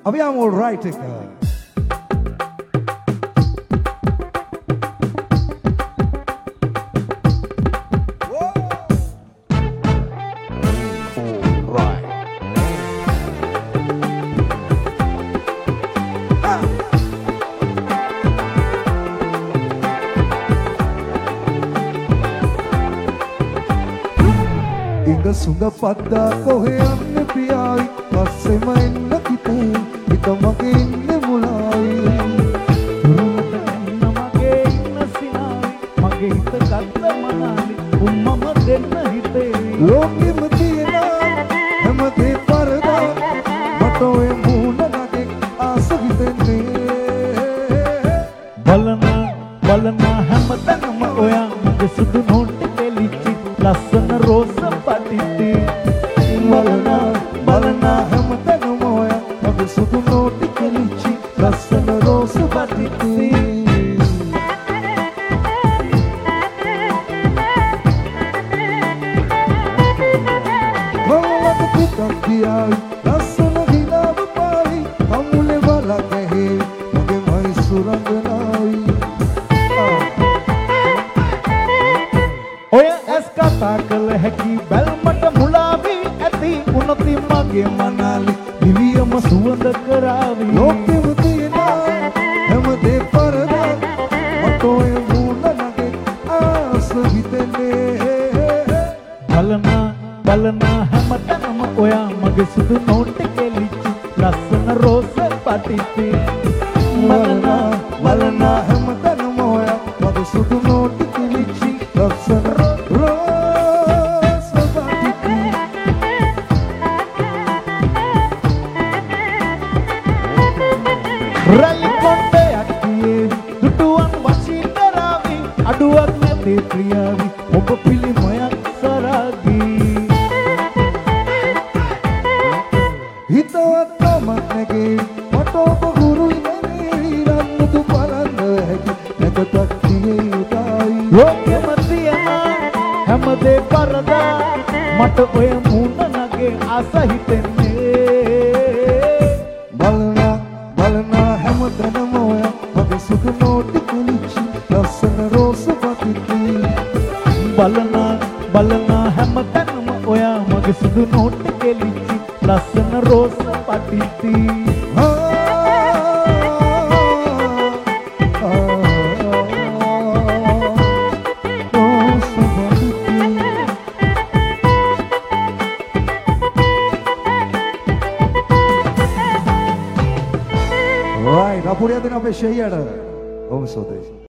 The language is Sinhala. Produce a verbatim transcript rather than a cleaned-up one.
Abbiamo all right එක. ඉඟ සුඟ පද්දා කොහෙ යන්නේ ප්‍රියායි පස්සෙම එන්න කිතේ හිත මගේ ඉන්නේ මුලායි ඉන්න මගේ ඉන්න සිනායි මගේ හිත ගත්ත මනාලි උම්මම දෙන්න හිතේ ලෝකෙම තියෙන හැමදේ පරදා මට ඔය මූණ නගේ ආස හිතෙන්නේ බලන බලන හැමතැනම ඔයා මගේ සුදු නෝට්ටි කෙලිච්චි ලස්සන රෝස පටිති බලන බලන හැමතැනම ඔය මගේ සුදු නෝට්ටි කෙලිච්චි ලස්සන රෝස පටිති වලක පුතක් ගියායි ලස්සන හිලාව පායි අමුලේ වලක ඇහි මගේ මයි සුරංගනායි ඔය ඇස් කතා කළ හැකි බැල්මට මුලාවී ඇති උනති මගේ මනාලි දිවියම සුවඳ කරාවි ලෝකෙම තියෙන හැමදේ පරදා මට ඔය මූණ නගේ ආස හිතෙන්නේ බලන බලන හැමතැනම ඔයා මගේ සුදු නෝට්ටි කෙලිච්චි ලස්සන රෝස පටිති බලන බලන හැමතැනම ඔය මගේ සුදු නෝට්ටි කෙලිච්චි ලස්සන රෝස පටිති රැලි කොණ්ඩයක් කියේ දුටුවන් වශී කරාවි අඩුවක් නැති ප්‍රියාවි ඔබ පිළිමයක් සරාගී හිතවත් නමක් නැගේ මට ඔබ ගුරුයි නෙමෙයි රන්නතු බලන්න හැකි නැකතක් තියේ උදායි ලෝකෙම තියෙන හැමදේ පරදා මට ඔය මූණ නගේ ආස හිතෙන්නේ බලන බලන හැමතැනම ඔය මගේ සුදු නෝට්ටි කෙලිච්චි ලස්සන රෝස පටිති බලන බලන හැමතැනම ඔයා මගේ සුදු නෝට්ටි කෙලිච්චි ලස්සන රෝස පටිති Right, අපුරිය දෙන අපේ ෂෙයියට. ඔව් සෝදේ.